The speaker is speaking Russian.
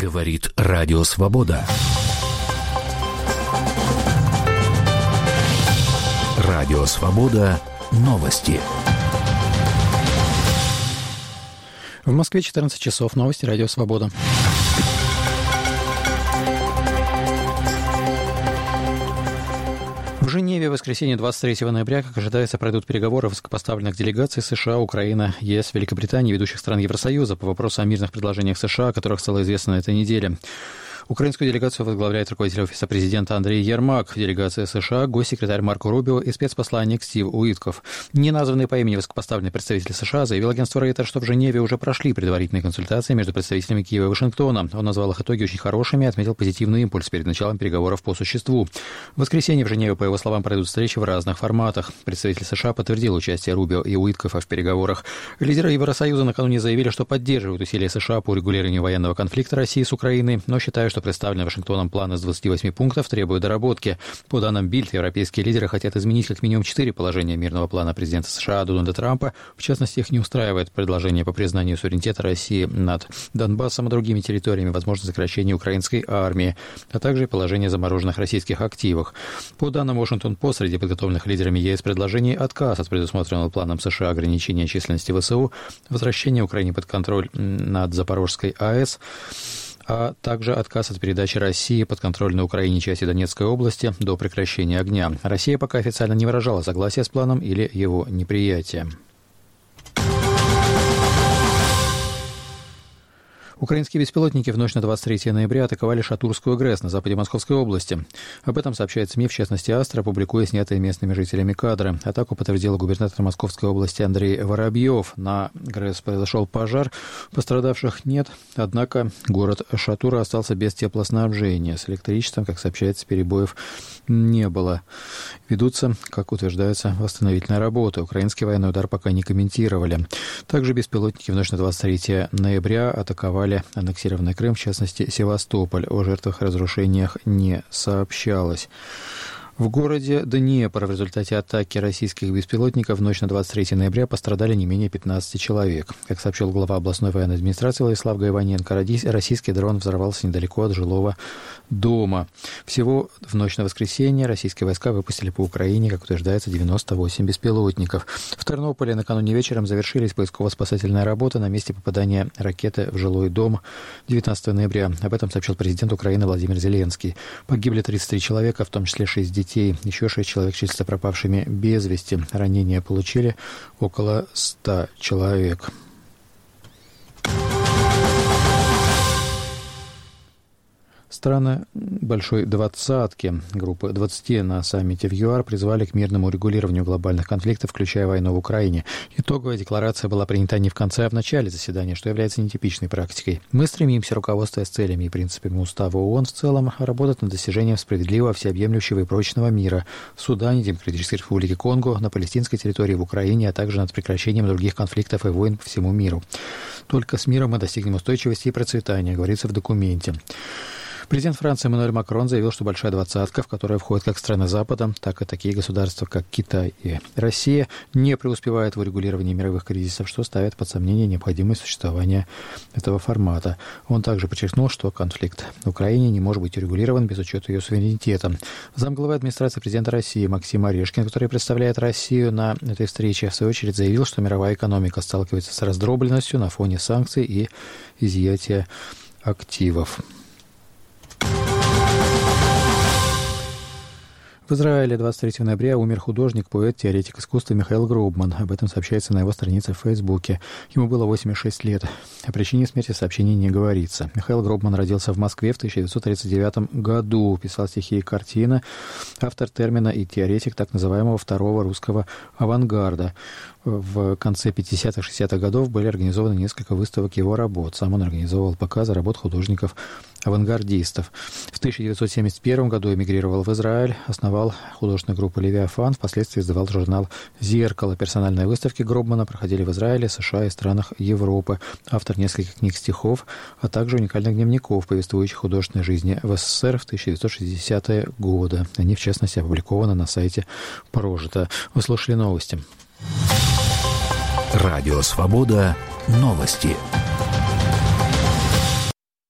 Говорит Радио Свобода. Радио Свобода. Новости. В Москве 14 часов. Новости Радио Свобода. В Женеве в воскресенье 23 ноября, как ожидается, пройдут переговоры высокопоставленных делегаций США, Украины, ЕС, Великобритании, ведущих стран Евросоюза по вопросу о мирных предложениях США, о которых стало известно на этой неделе. Украинскую делегацию возглавляет руководитель Офиса президента Андрей Ермак, делегация США, госсекретарь Марко Рубио и спецпосланник Стив Уитков. Неназванный по имени высокопоставленный представитель США заявил агентству Reuters, что в Женеве уже прошли предварительные консультации между представителями Киева и Вашингтона. Он назвал их итоги очень хорошими и отметил позитивный импульс перед началом переговоров по существу. В воскресенье в Женеве, по его словам, пройдут встречи в разных форматах. Представитель США подтвердил участие Рубио и Уиткофа в переговорах. Лидеры Евросоюза накануне заявили, что поддерживают усилия США по урегулированию военного конфликта России с Украиной, но считают, что представленный Вашингтоном план из 28 пунктов требует доработки. По данным Бильд, европейские лидеры хотят изменить как минимум 4 положения мирного плана президента США Дональда Трампа. В частности, их не устраивает предложение по признанию суверенитета России над Донбассом и другими территориями, возможно, сокращение украинской армии, а также положение о замороженных российских активах. По данным Washington-Post, среди подготовленных лидерами ЕС предложений отказ от предусмотренного планом США ограничения численности ВСУ, возвращение Украине под контроль над Запорожской АЭС, а также отказ от передачи России под контроль на Украине части Донецкой области до прекращения огня. Россия пока официально не выражала согласия с планом или его неприятия. Украинские беспилотники в ночь на 23 ноября атаковали Шатурскую ГРЭС на западе Московской области. Об этом сообщает СМИ, в частности Астра, публикуя снятые местными жителями кадры. Атаку подтвердил губернатор Московской области Андрей Воробьев. На ГРЭС произошел пожар, пострадавших нет, однако город Шатура остался без теплоснабжения. С электричеством, как сообщается, перебоев не было. Ведутся, как утверждается, восстановительные работы. Украинский военный удар пока не комментировали. Также беспилотники в ночь на 23 ноября атаковали аннексированный Крым, в частности, Севастополь. О жертвах и разрушениях не сообщалось. В городе Днепр в результате атаки российских беспилотников в ночь на 23 ноября пострадали не менее 15 человек. Как сообщил глава областной военной администрации Владислав Гайваненко, российский дрон взорвался недалеко от жилого дома. Всего в ночь на воскресенье российские войска выпустили по Украине, как утверждается, 98 беспилотников. В Тернополе накануне вечером завершились поисково-спасательные работы на месте попадания ракеты в жилой дом 19 ноября. Об этом сообщил президент Украины Владимир Зеленский. Погибли 33 человека, в том числе 6 детей. Еще 6 человек числятся пропавшими без вести. Ранения получили около 100 человек. Страны Большой Двадцатки, группы 20 на саммите в ЮАР призвали к мирному урегулированию глобальных конфликтов, включая войну в Украине. Итоговая декларация была принята не в конце, а в начале заседания, что является нетипичной практикой. Мы стремимся, руководствуясь целями и принципами Устава ООН в целом, работать над достижением справедливого, всеобъемлющего и прочного мира в Судане, Демократической Республике Конго, на палестинской территории в Украине, а также над прекращением других конфликтов и войн по всему миру. Только с миром мы достигнем устойчивости и процветания, говорится в документе. Президент Франции Эммануэль Макрон заявил, что Большая Двадцатка, в которую входят как страны Запада, так и такие государства, как Китай и Россия, не преуспевают в урегулировании мировых кризисов, что ставит под сомнение необходимость существования этого формата. Он также подчеркнул, что конфликт в Украине не может быть урегулирован без учета ее суверенитета. Замглавы администрации президента России Максим Орешкин, который представляет Россию на этой встрече, в свою очередь заявил, что мировая экономика сталкивается с раздробленностью на фоне санкций и изъятия активов. В Израиле 23 ноября умер художник, поэт, теоретик искусства Михаил Гробман. Об этом сообщается на его странице в Фейсбуке. Ему было 86 лет. О причине смерти в сообщении не говорится. Михаил Гробман родился в Москве в 1939 году. Писал стихи и картины. Автор термина и теоретик так называемого второго русского авангарда. В конце 50-х, 60-х годов были организованы несколько выставок его работ. Сам он организовывал показы работ художников-авангардистов. В 1971 году эмигрировал в Израиль, основал художественную группу «Левиафан», впоследствии издавал журнал «Зеркало». Персональные выставки Гробмана проходили в Израиле, США и странах Европы. Автор нескольких книг стихов, а также уникальных дневников, повествующих художественной жизни в СССР в 1960-е годы. Они, в частности, опубликованы на сайте «Прожито». Вы слушали новости. Радио Свобода. Новости.